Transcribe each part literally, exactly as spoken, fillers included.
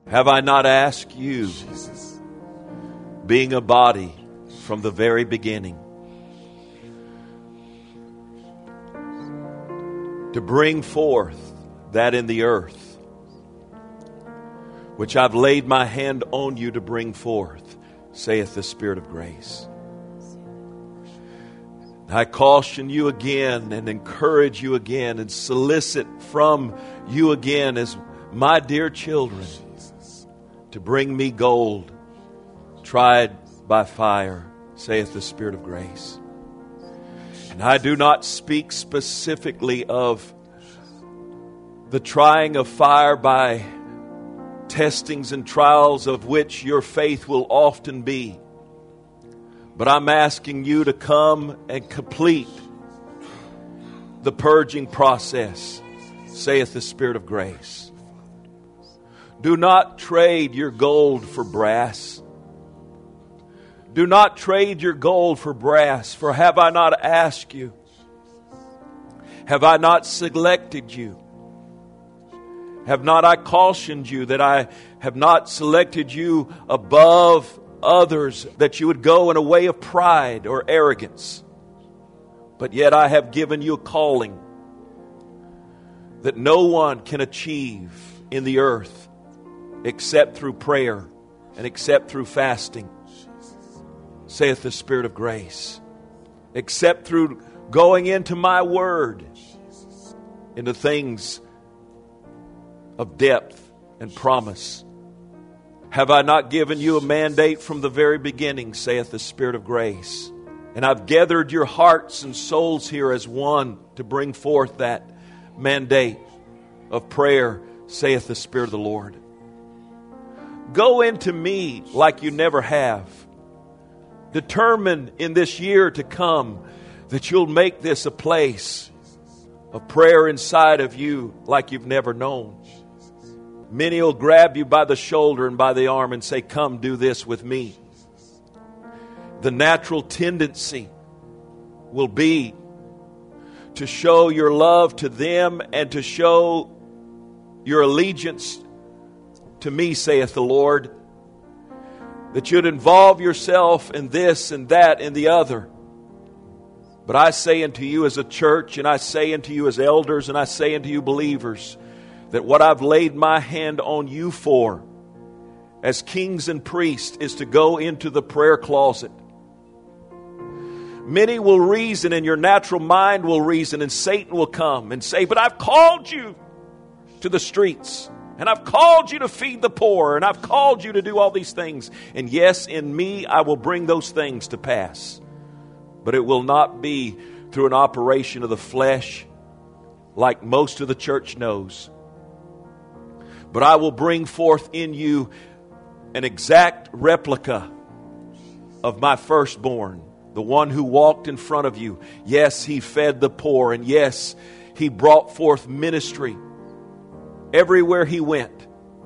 Have I not asked you, being a body from the very beginning, to bring forth that in the earth, which I've laid my hand on you to bring forth, saith the Spirit of grace. I caution you again and encourage you again and solicit from you again as my dear children to bring me gold tried by fire, saith the Spirit of grace. And I do not speak specifically of the trying of fire by testings and trials of which your faith will often be. But I'm asking you to come and complete the purging process, saith the Spirit of grace. Do not trade your gold for brass. Do not trade your gold for brass, for have I not asked you? Have I not selected you? Have not I cautioned you that I have not selected you above others, that you would go in a way of pride or arrogance? But yet I have given you a calling that no one can achieve in the earth except through prayer and except through fasting, saith the Spirit of grace. Except through going into my word, into things of depth and promise. Have I not given you a mandate from the very beginning, saith the Spirit of grace? And I've gathered your hearts and souls here as one to bring forth that mandate of prayer, saith the Spirit of the Lord. Go into me like you never have. Determine in this year to come that you'll make this a place of prayer inside of you like you've never known. Many will grab you by the shoulder and by the arm and say, come do this with me. The natural tendency will be to show your love to them and to show your allegiance to me, saith the Lord. That you'd involve yourself in this and that and the other. But I say unto you as a church, and I say unto you as elders, and I say unto you believers, that what I've laid my hand on you for, as kings and priests, is to go into the prayer closet. Many will reason, and your natural mind will reason, and Satan will come and say, but I've called you to the streets. And I've called you to feed the poor. And I've called you to do all these things. And yes, in me, I will bring those things to pass. But it will not be through an operation of the flesh like most of the church knows. But I will bring forth in you an exact replica of my firstborn, the one who walked in front of you. Yes, he fed the poor. And yes, he brought forth ministry everywhere he went.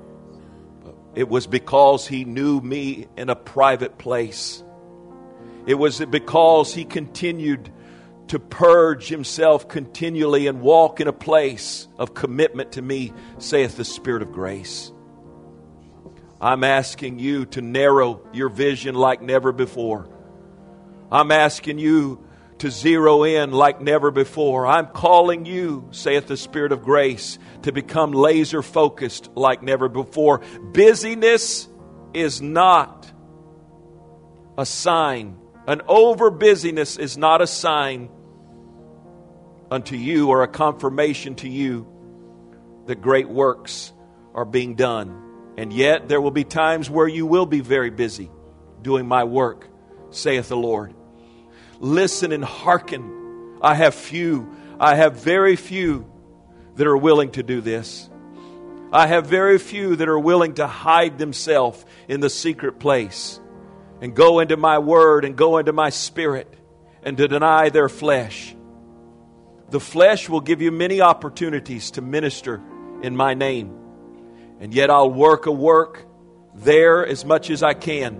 It was because he knew me in a private place. It was because he continued to purge himself continually and walk in a place of commitment to me, saith the Spirit of grace. I'm asking you to narrow your vision like never before. I'm asking you to zero in like never before. I'm calling you, saith the Spirit of grace, to become laser focused like never before. Busyness is not a sign. An over busyness is not a sign unto you or a confirmation to you that great works are being done. And yet there will be times where you will be very busy doing my work, saith the Lord. Listen and hearken. I have few, I have very few that are willing to do this. I have very few that are willing to hide themselves in the secret place and go into my word and go into my spirit and to deny their flesh. The flesh will give you many opportunities to minister in my name. And yet I'll work a work there as much as I can.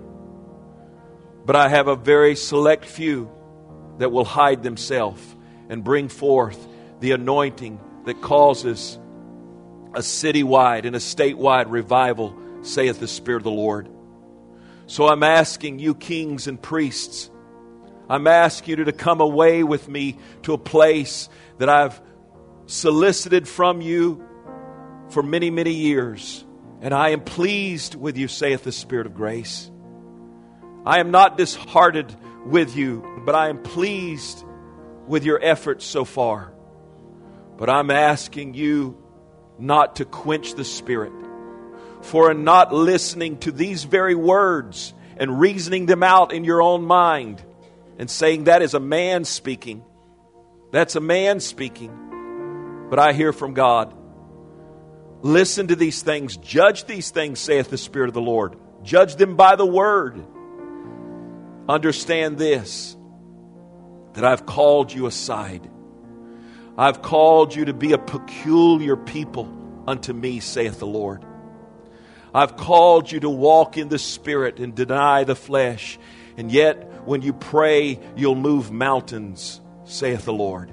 But I have a very select few that will hide themselves and bring forth the anointing that causes a citywide and a statewide revival, saith the Spirit of the Lord. So I'm asking you, kings and priests, I'm asking you to come away with me to a place that I've solicited from you for many, many years. And I am pleased with you, saith the Spirit of grace. I am not disheartened with you, but I am pleased with your efforts so far. But I'm asking you not to quench the Spirit. For in not listening to these very words and reasoning them out in your own mind and saying that is a man speaking, that's a man speaking, but I hear from God. Listen to these things, judge these things, saith the Spirit of the Lord. Judge them by the word. Understand this, that I've called you aside. I've called you to be a peculiar people unto me, saith the Lord. I've called you to walk in the Spirit and deny the flesh. And yet, when you pray, you'll move mountains, saith the Lord.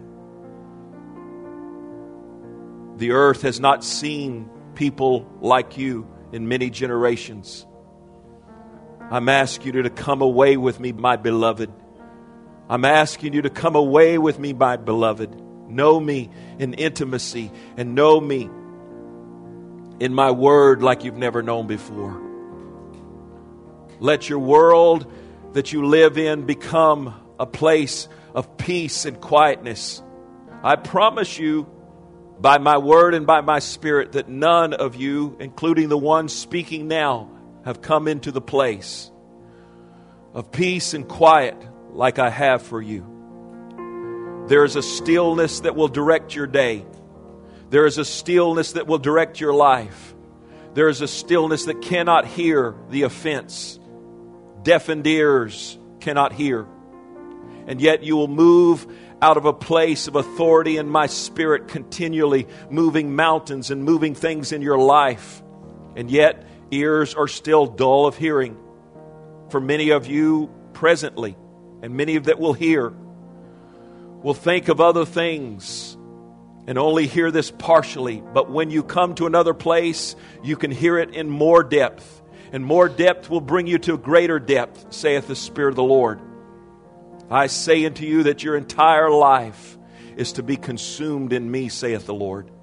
The earth has not seen people like you in many generations. I'm asking you to come away with me, my beloved. I'm asking you to come away with me, my beloved. Know me in intimacy and know me in my word like you've never known before. Let your world that you live in become a place of peace and quietness. I promise you by my word and by my Spirit that none of you, including the ones speaking now, have come into the place of peace and quiet like I have for you. There is a stillness that will direct your day. There is a stillness that will direct your life. There is a stillness that cannot hear the offense. Deafened ears cannot hear. And yet you will move out of a place of authority in my Spirit, continually moving mountains and moving things in your life. And yet ears are still dull of hearing. For many of you presently, and many that will hear, will think of other things and only hear this partially. But when you come to another place, you can hear it in more depth. And more depth will bring you to greater depth, saith the Spirit of the Lord. I say unto you that your entire life is to be consumed in me, saith the Lord.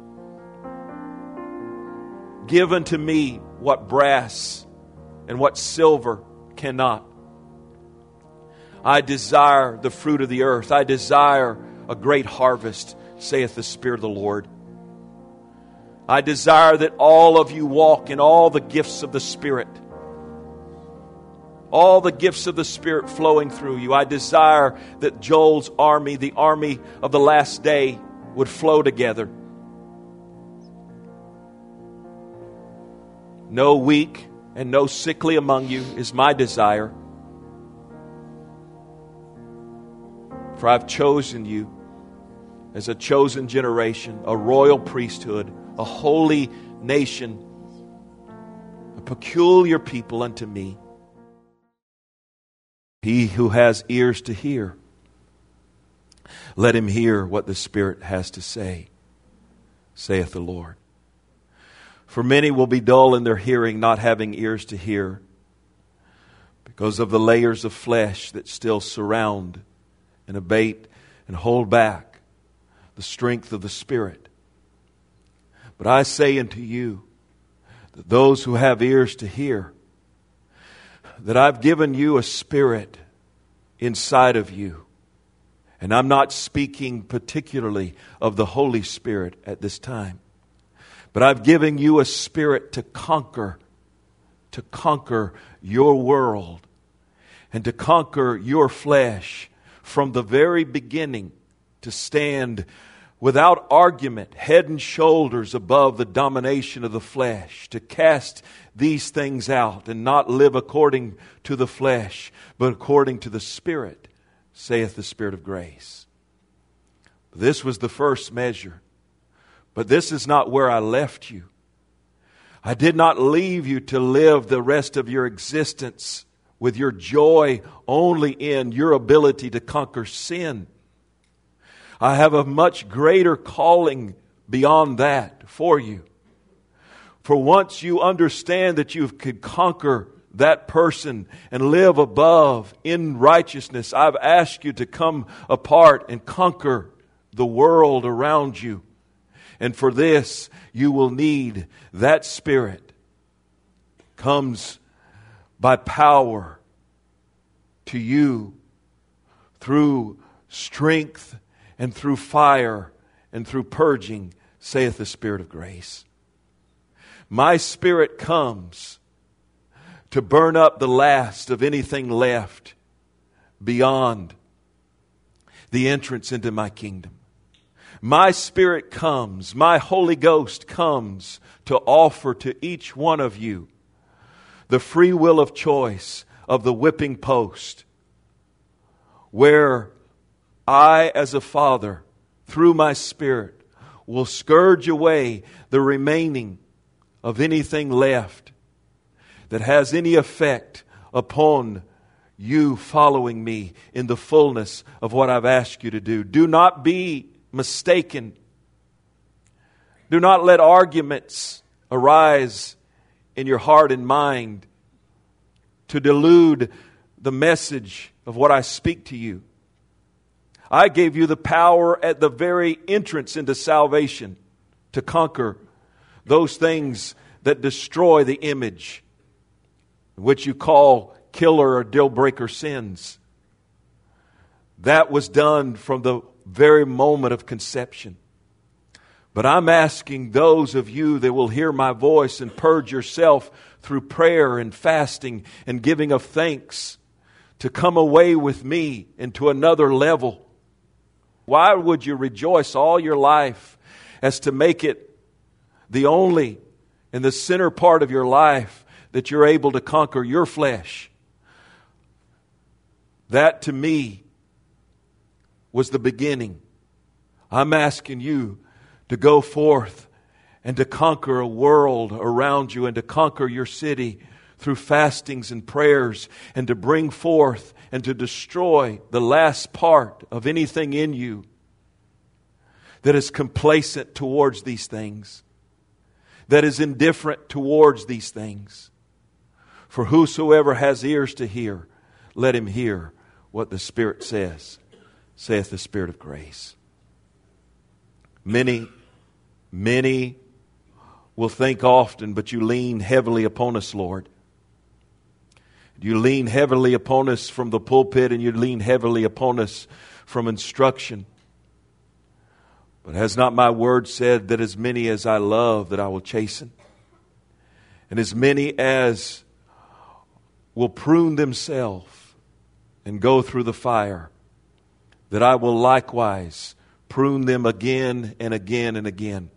Give unto me what brass and what silver cannot. I desire the fruit of the earth. I desire a great harvest, saith the Spirit of the Lord. I desire that all of you walk in all the gifts of the Spirit. All the gifts of the Spirit flowing through you. I desire that Joel's army, the army of the last day, would flow together. No weak and no sickly among you is my desire. For I've chosen you as a chosen generation, a royal priesthood, a holy nation, a peculiar people unto me. He who has ears to hear, let him hear what the Spirit has to say, saith the Lord. For many will be dull in their hearing, not having ears to hear, because of the layers of flesh that still surround and abate and hold back the strength of the Spirit. But I say unto you that those who have ears to hear, that I've given you a spirit inside of you. And I'm not speaking particularly of the Holy Spirit at this time. But I've given you a spirit to conquer, to conquer your world and to conquer your flesh from the very beginning, to stand without argument, head and shoulders above the domination of the flesh, to cast these things out and not live according to the flesh, but according to the Spirit, saith the Spirit of grace. This was the first measure. But this is not where I left you. I did not leave you to live the rest of your existence with your joy only in your ability to conquer sin. I have a much greater calling beyond that for you. For once you understand that you could conquer that person and live above in righteousness, I've asked you to come apart and conquer the world around you. And for this, you will need that Spirit. Comes by power to you through strength and through fire and through purging, saith the Spirit of grace. My Spirit comes to burn up the last of anything left beyond the entrance into my kingdom. My Spirit comes, my Holy Ghost comes to offer to each one of you the free will of choice of the whipping post, where I, as a father, through my Spirit, will scourge away the remaining of anything left that has any effect upon you following me in the fullness of what I've asked you to do. Do not be mistaken. Do not let arguments arise in your heart and mind to delude the message of what I speak to you. I gave you the power at the very entrance into salvation to conquer those things that destroy the image, which you call killer or deal breaker sins. That was done from the very moment of conception. But I'm asking those of you that will hear my voice and purge yourself through prayer and fasting and giving of thanks to come away with me into another level. Why would you rejoice all your life as to make it the only and the center part of your life that you're able to conquer your flesh? That to me was the beginning. I'm asking you to go forth and to conquer a world around you and to conquer your city through fastings and prayers and to bring forth and to destroy the last part of anything in you that is complacent towards these things, that is indifferent towards these things. For whosoever has ears to hear, let him hear what the Spirit says, saith the Spirit of grace. Many, many will think often, but you lean heavily upon us, Lord. You lean heavily upon us from the pulpit, and you lean heavily upon us from instruction. But has not my word said that as many as I love, that I will chasten? And as many as will prune themselves and go through the fire, that I will likewise prune them again and again and again.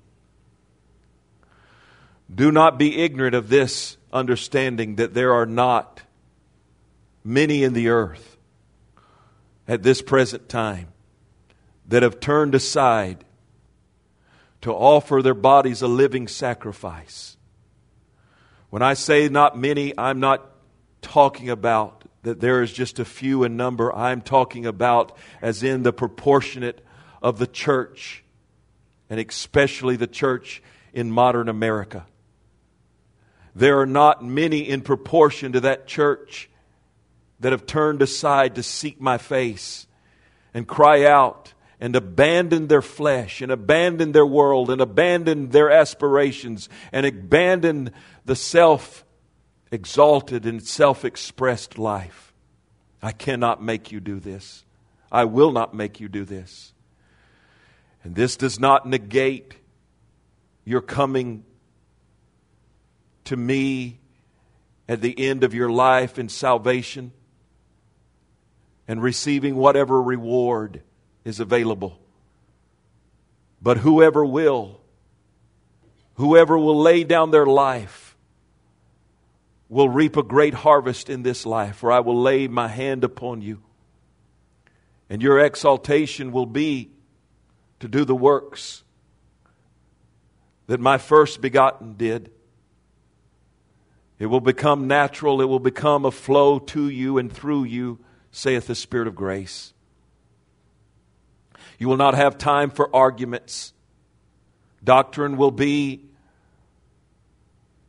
Do not be ignorant of this understanding, that there are not many in the earth at this present time that have turned aside to offer their bodies a living sacrifice. When I say not many, I'm not talking about that there is just a few in number. I'm talking about as in the proportionate of the church, and especially the church in modern America. There are not many in proportion to that church that have turned aside to seek my face and cry out and abandon their flesh and abandon their world and abandon their aspirations and abandon the self-exalted and self-expressed life. I cannot make you do this. I will not make you do this. And this does not negate your coming to me at the end of your life in salvation and receiving whatever reward is available. But whoever will, whoever will lay down their life will reap a great harvest in this life, for I will lay my hand upon you. And your exaltation will be to do the works that my first begotten did. It will become natural. It will become a flow to you and through you, saith the Spirit of grace. You will not have time for arguments. Doctrine will be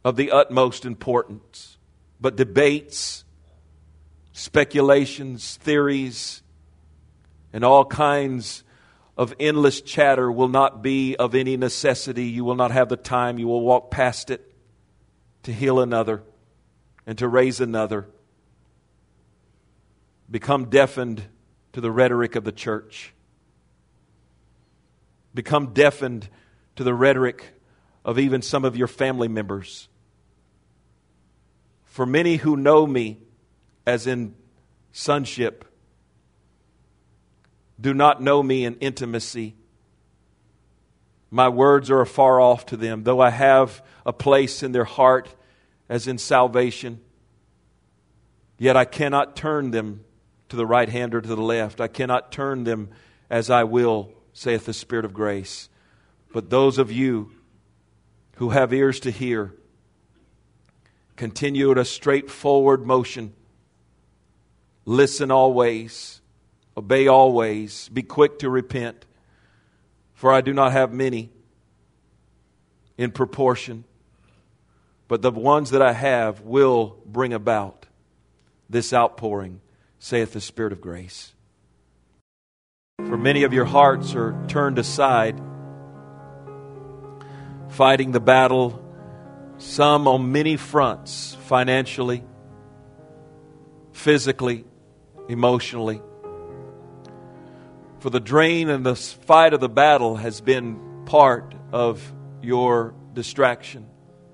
of the utmost importance. But debates, speculations, theories, and all kinds of endless chatter will not be of any necessity. You will not have the time. You will walk past it to heal another and to raise another. Become deafened to the rhetoric of the church. Become deafened to the rhetoric of even some of your family members. For many who know me, as in sonship, do not know me in intimacy. My words are afar off to them, though I have a place in their heart as in salvation. Yet I cannot turn them to the right hand or to the left. I cannot turn them as I will, saith the Spirit of grace. But those of you who have ears to hear, continue at a straightforward motion. Listen always. Obey always. Be quick to repent. For I do not have many in proportion, but the ones that I have will bring about this outpouring, saith the Spirit of grace. For many of your hearts are turned aside, fighting the battle, some on many fronts, financially, physically, emotionally. For the drain and the fight of the battle has been part of your distraction.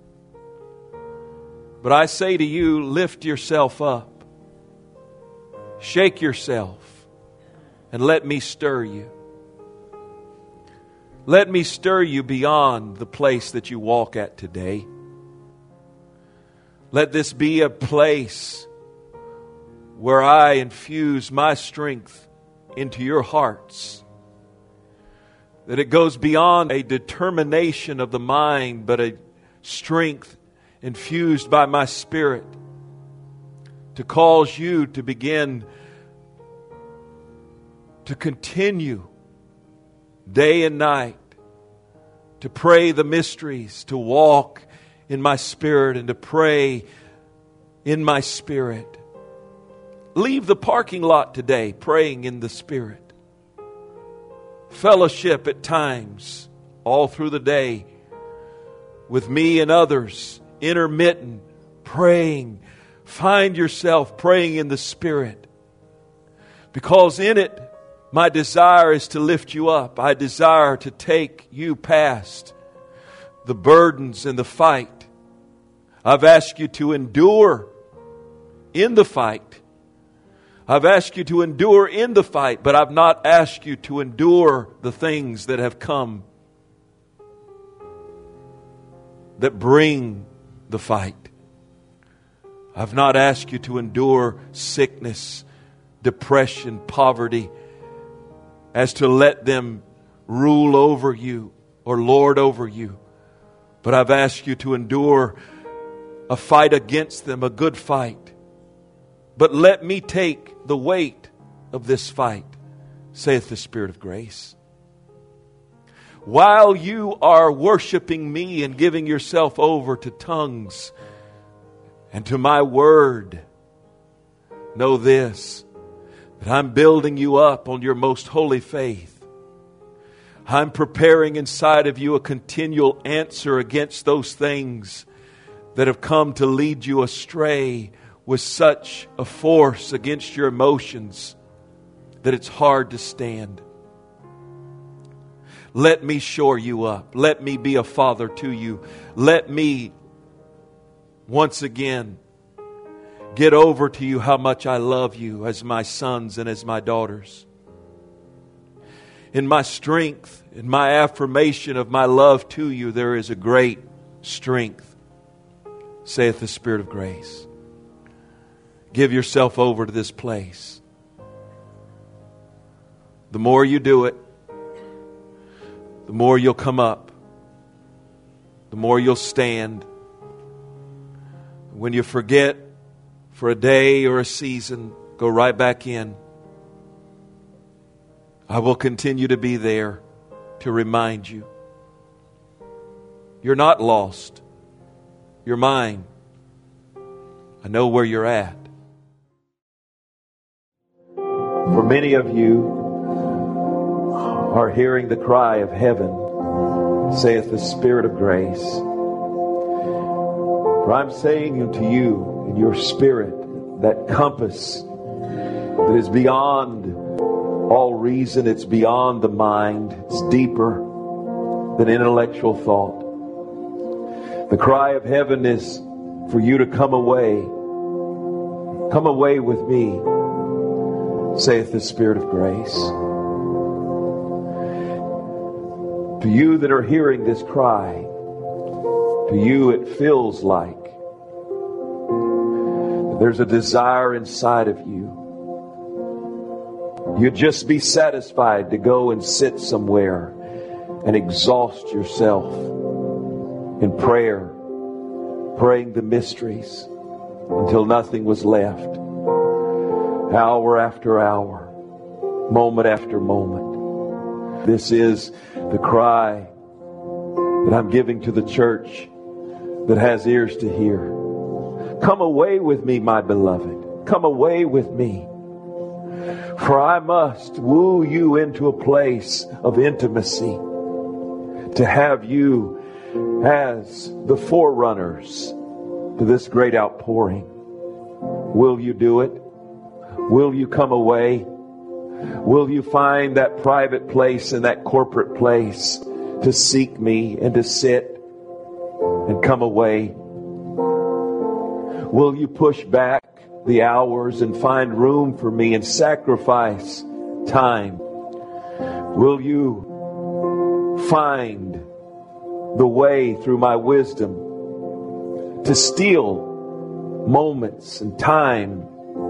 But I say to you, lift yourself up. Shake yourself. And let me stir you. Let me stir you beyond the place that you walk at today. Let this be a place where I infuse my strength into your hearts. That it goes beyond a determination of the mind, but a strength infused by my Spirit to cause you to begin to continue day and night to pray the mysteries, to walk in my Spirit and to pray in my Spirit. Leave the parking lot today praying in the Spirit. Fellowship at times all through the day with me and others, intermittent, praying. Find yourself praying in the Spirit. Because in it, my desire is to lift you up. I desire to take you past the burdens and the fight. I've asked you to endure in the fight. I've asked you to endure in the fight, but I've not asked you to endure the things that have come that bring the fight. I've not asked you to endure sickness, depression, poverty, as to let them rule over you or lord over you. But I've asked you to endure a fight against them, a good fight. But let me take the weight of this fight, saith the Spirit of grace. While you are worshiping me and giving yourself over to tongues and to my word, know this, that I'm building you up on your most holy faith. I'm preparing inside of you a continual answer against those things that have come to lead you astray with such a force against your emotions that it's hard to stand. Let me shore you up. Let me be a father to you. Let me once again get over to you how much I love you as my sons and as my daughters. In my strength, in my affirmation of my love to you, there is a great strength, saith the Spirit of grace. Give yourself over to this place. The more you do it, the more you'll come up. The more you'll stand. When you forget for a day or a season, go right back in. I will continue to be there to remind you. You're not lost. You're mine. I know where you're at. For many of you are hearing the cry of heaven, saith the Spirit of grace. For I'm saying unto you in your spirit, that compass that is beyond all reason, it's beyond the mind, it's deeper than intellectual thought. The cry of heaven is for you to come away. Come away with me, saith the Spirit of grace. To you that are hearing this cry, to you it feels like there's a desire inside of you. You'd just be satisfied to go and sit somewhere and exhaust yourself in prayer, praying the mysteries until nothing was left. Hour after hour, moment after moment. This is the cry that I'm giving to the church that has ears to hear. Come away with me, my beloved. Come away with me. For I must woo you into a place of intimacy, to have you as the forerunners to this great outpouring. Will you do it? Will you come away? Will you find that private place and that corporate place to seek me and to sit and come away? Will you push back the hours and find room for me and sacrifice time? Will you find the way through my wisdom to steal moments and time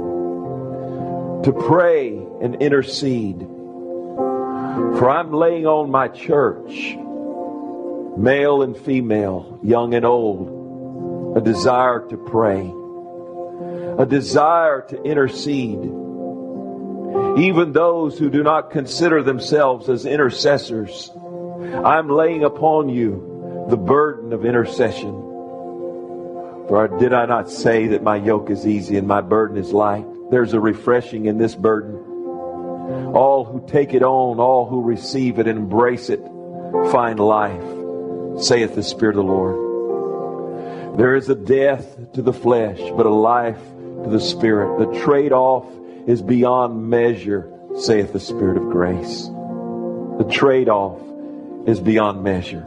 to pray and intercede? For I'm laying on my church, male and female, young and old, a desire to pray, a desire to intercede. Even those who do not consider themselves as intercessors, I'm laying upon you the burden of intercession. For did I not say that my yoke is easy and my burden is light? There's a refreshing in this burden. All who take it on, all who receive it and embrace it, find life, saith the Spirit of the Lord. There is a death to the flesh, but a life to the Spirit. The trade-off is beyond measure, saith the Spirit of grace. The trade-off is beyond measure.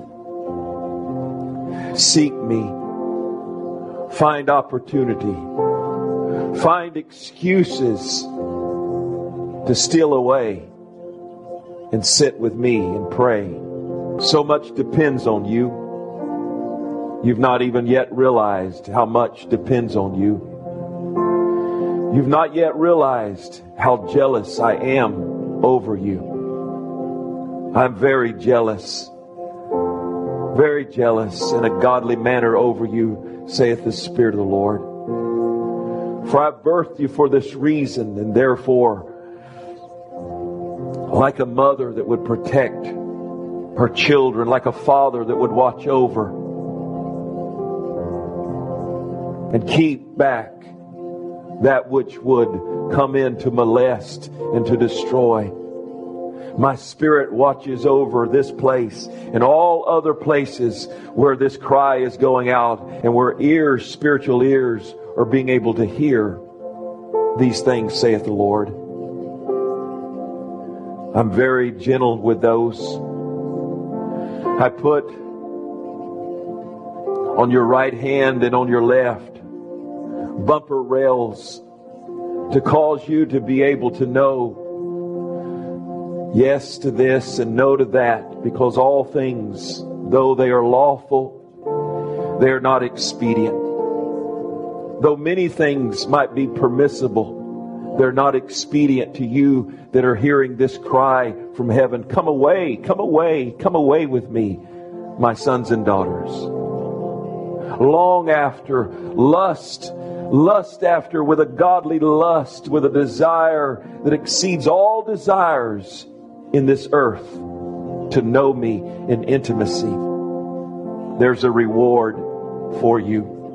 Seek me. Find opportunity. Find excuses to steal away and sit with me and pray. So much depends on you. You've not even yet realized how much depends on you. You've not yet realized how jealous I am over you. I'm very jealous, very jealous in a godly manner over you, saith the Spirit of the Lord. For I've birthed you for this reason, and therefore, like a mother that would protect her children, like a father that would watch over and keep back that which would come in to molest and to destroy, my Spirit watches over this place and all other places where this cry is going out and where ears, spiritual ears, are being able to hear these things, saith the Lord. I'm very gentle with those. I put on your right hand and on your left bumper rails to cause you to be able to know yes to this and no to that, because all things, though they are lawful, they are not expedient. Though many things might be permissible, they're not expedient to you that are hearing this cry from heaven. Come away, come away, come away with me, my sons and daughters. Long after, lust, lust after with a godly lust, with a desire that exceeds all desires in this earth, to know me in intimacy. There's a reward for you.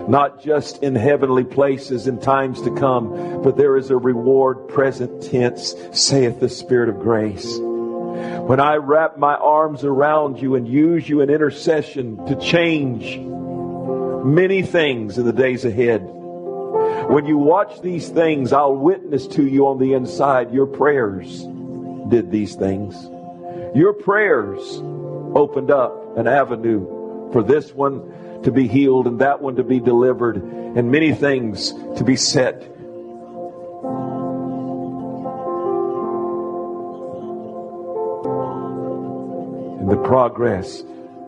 not just in heavenly places in times to come, but there is a reward present tense, saith the Spirit of grace. When I wrap my arms around you and use you in intercession to change many things in the days ahead, when you watch these things, I'll witness to you on the inside. Your prayers did these things. Your prayers opened up an avenue for this one to be healed and that one to be delivered and many things to be set. In the progress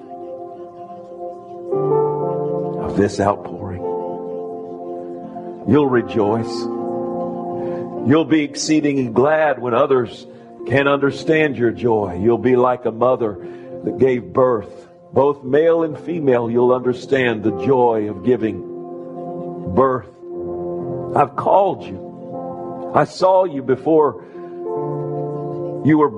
of this outpouring, you'll rejoice. You'll be exceedingly glad when others can't understand your joy. You'll be like a mother that gave birth. Both male and female, you'll understand the joy of giving birth. I've called you. I saw you before you were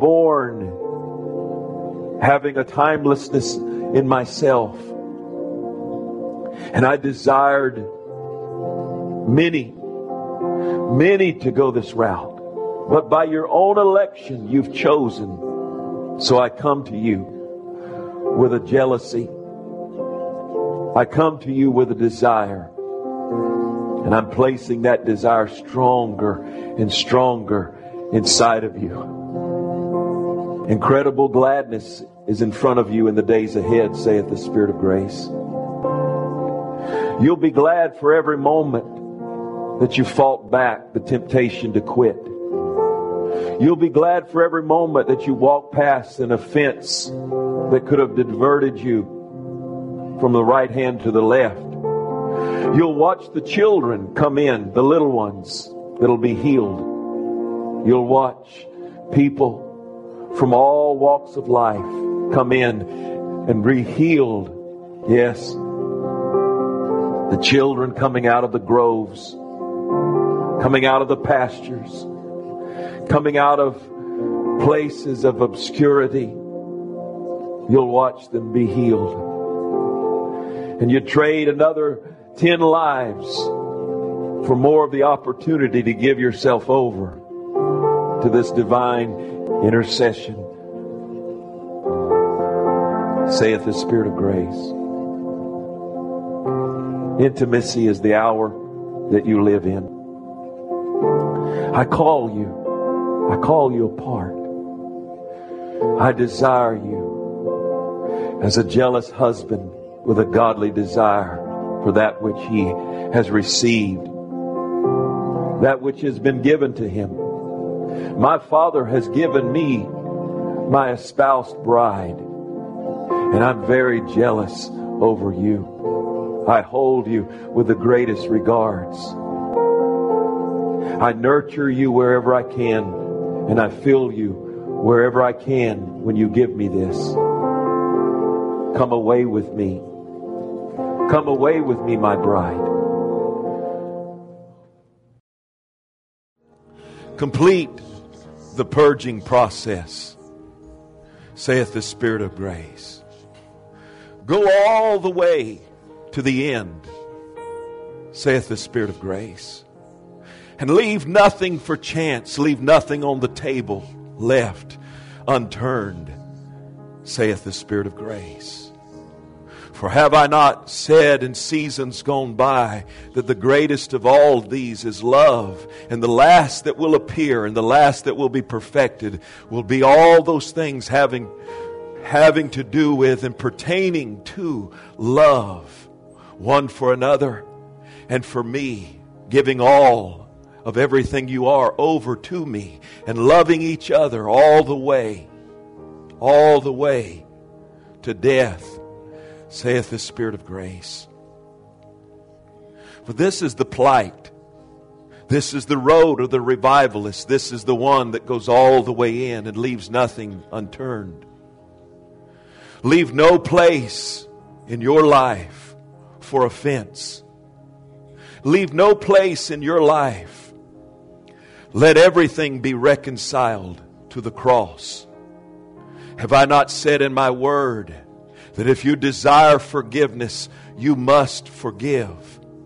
born, having a timelessness in myself. And I desired many, many to go this route. But by your own election, you've chosen. So I come to you with a jealousy. I come to you with a desire. And I'm placing that desire stronger and stronger inside of you. Incredible gladness is in front of you in the days ahead, saith the Spirit of grace. You'll be glad for every moment that you fought back the temptation to quit. You'll be glad for every moment that you walked past an offense that could have diverted you from the right hand to the left. You'll watch the children come in, the little ones that'll be healed. You'll watch people from all walks of life come in and be healed. Yes. The children coming out of the groves, coming out of the pastures, coming out of places of obscurity. You'll watch them be healed. And you trade another ten lives for more of the opportunity to give yourself over to this divine intercession, saith the Spirit of grace. Intimacy is the hour that you live in. I call you. I call you apart. I desire you as a jealous husband with a godly desire for that which he has received, that which has been given to him. My Father has given me my espoused bride, and I'm very jealous over you. I hold you with the greatest regards. I nurture you wherever I can, and I fill you wherever I can when you give me this. Come away with me. Come away with me, my bride. Complete the purging process, saith the Spirit of grace. Go all the way to the end, saith the Spirit of grace. And leave nothing for chance, leave nothing on the table left unturned, saith the Spirit of grace. For have I not said in seasons gone by that the greatest of all these is love, and the last that will appear and the last that will be perfected will be all those things having, having to do with and pertaining to love, one for another and for me, giving all of everything you are over to me and loving each other all the way, all the way to death, saith the Spirit of grace. For this is the plight. This is the road of the revivalist. This is the one that goes all the way in and leaves nothing unturned. Leave no place in your life for offense. Leave no place in your life. Let everything be reconciled to the cross. Have I not said in my word that if you desire forgiveness, you must forgive?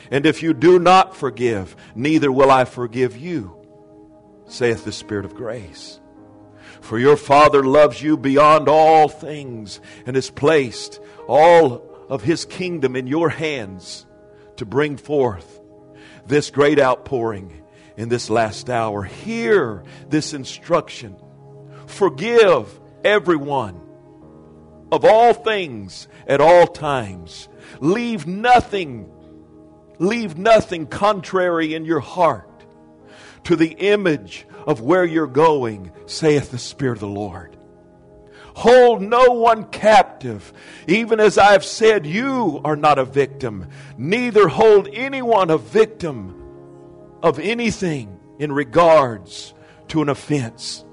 And if you do not forgive, neither will I forgive you, saith the Spirit of grace. For your Father loves you beyond all things, and has placed all of His kingdom in your hands to bring forth this great outpouring in this last hour. Hear this instruction. Forgive everyone of all things at all times. Leave nothing, leave nothing contrary in your heart to the image of where you're going, saith the Spirit of the Lord. Hold no one captive, even as I've said, you are not a victim. Neither hold anyone a victim of anything in regards to an offense.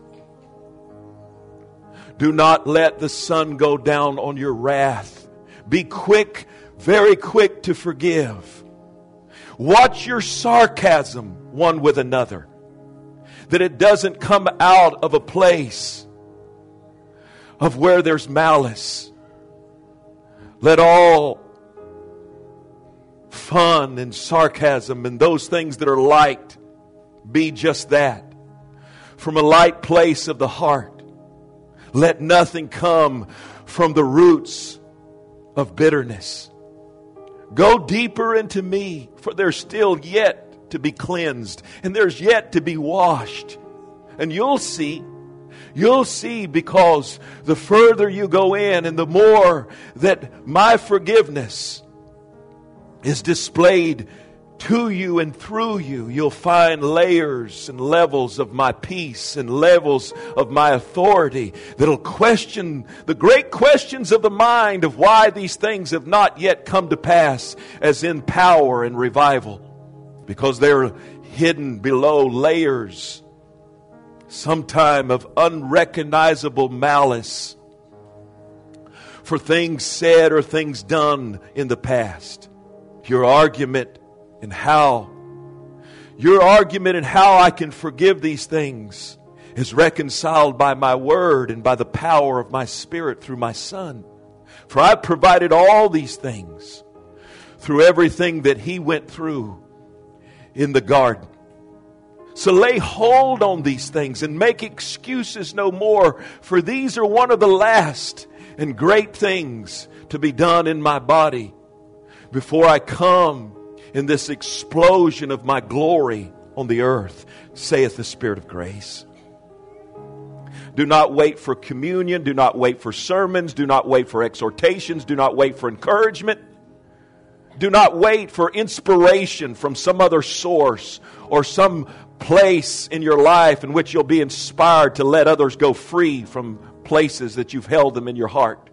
Do not let the sun go down on your wrath. Be quick, very quick to forgive. Watch your sarcasm one with another, that it doesn't come out of a place of where there's malice. Let all fun and sarcasm and those things that are light be just that, from a light place of the heart. Let nothing come from the roots of bitterness. Go deeper into me, for there's still yet to be cleansed, and there's yet to be washed. And you'll see, you'll see, because the further you go in and the more that my forgiveness is displayed to you and through you, you'll find layers and levels of my peace and levels of my authority that'll question the great questions of the mind of why these things have not yet come to pass as in power and revival, because they're hidden below layers sometime of unrecognizable malice for things said or things done in the past. Your argument and how, your argument and how I can forgive these things is reconciled by my word and by the power of my Spirit through my Son. For I've provided all these things through everything that He went through in the garden. So lay hold on these things and make excuses no more, for these are one of the last and great things to be done in my body before I come in this explosion of my glory on the earth, saith the Spirit of grace. Do not wait for communion. Do not wait for sermons. Do not wait for exhortations. Do not wait for encouragement. Do not wait for inspiration from some other source or some place in your life in which you'll be inspired to let others go free from places that you've held them in your heart.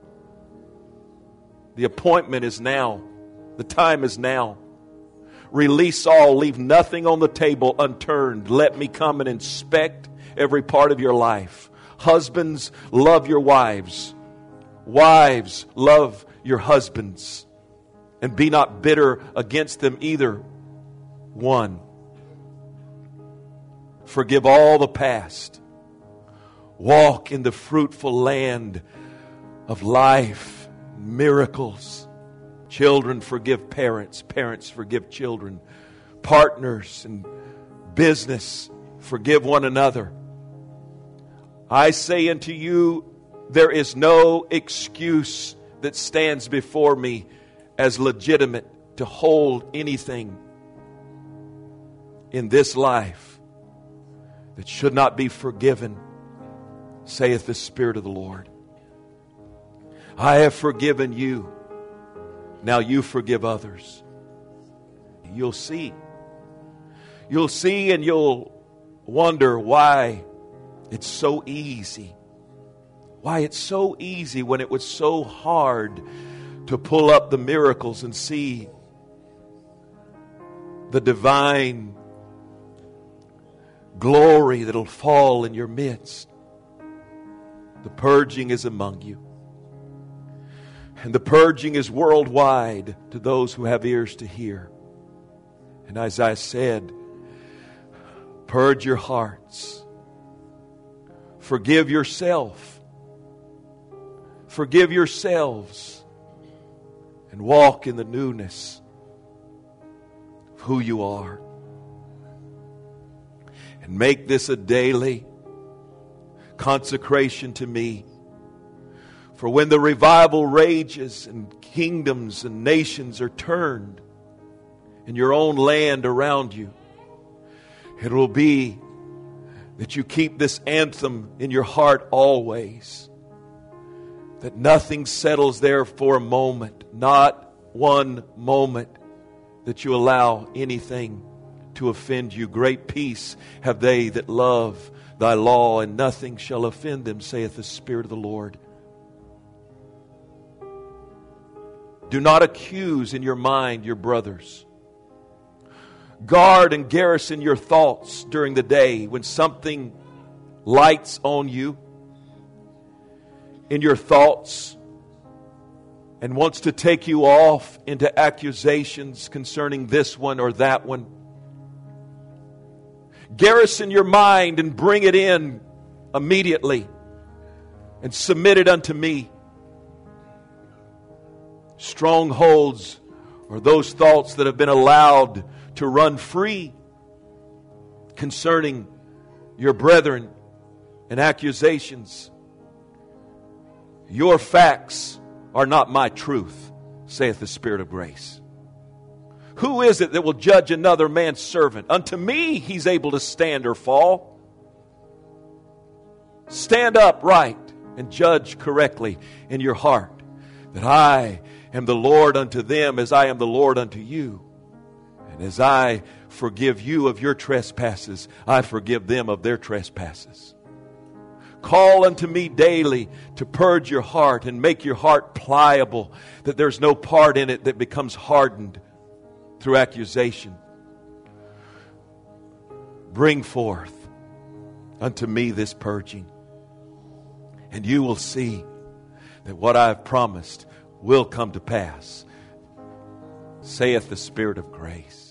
The appointment is now. The time is now. Release all. Leave nothing on the table unturned. Let me come and inspect every part of your life. Husbands, love your wives. Wives, love your husbands. And be not bitter against them either one. Forgive all the past. Walk in the fruitful land of life, miracles. Children, forgive parents. Parents, forgive children. Partners in business, forgive one another. I say unto you, there is no excuse that stands before me as legitimate to hold anything in this life that should not be forgiven, saith the Spirit of the Lord. I have forgiven you. Now you forgive others. You'll see. You'll see and you'll wonder why it's so easy. Why it's so easy when it was so hard to pull up the miracles and see the divine glory that'll fall in your midst. The purging is among you. And the purging is worldwide to those who have ears to hear. And as I said, purge your hearts. Forgive yourself. Forgive yourselves. And walk in the newness of who you are. And make this a daily consecration to me. For when the revival rages and kingdoms and nations are turned in your own land around you, it will be that you keep this anthem in your heart always. That nothing settles there for a moment, not one moment, that you allow anything to offend you. Great peace have they that love thy law, and nothing shall offend them, saith the Spirit of the Lord. Do not accuse in your mind your brothers. Guard and garrison your thoughts during the day when something lights on you in your thoughts and wants to take you off into accusations concerning this one or that one. Garrison your mind and bring it in immediately and submit it unto me. Strongholds are those thoughts that have been allowed to run free concerning your brethren and accusations. Your facts are not my truth, saith the Spirit of grace. Who is it that will judge another man's servant? Unto me he's able to stand or fall. Stand upright and judge correctly in your heart, that I am the Lord unto them as I am the Lord unto you. And as I forgive you of your trespasses, I forgive them of their trespasses. Call unto me daily to purge your heart and make your heart pliable, that there's no part in it that becomes hardened through accusation. Bring forth unto me this purging, and you will see that what I have promised will come to pass, saith the Spirit of grace.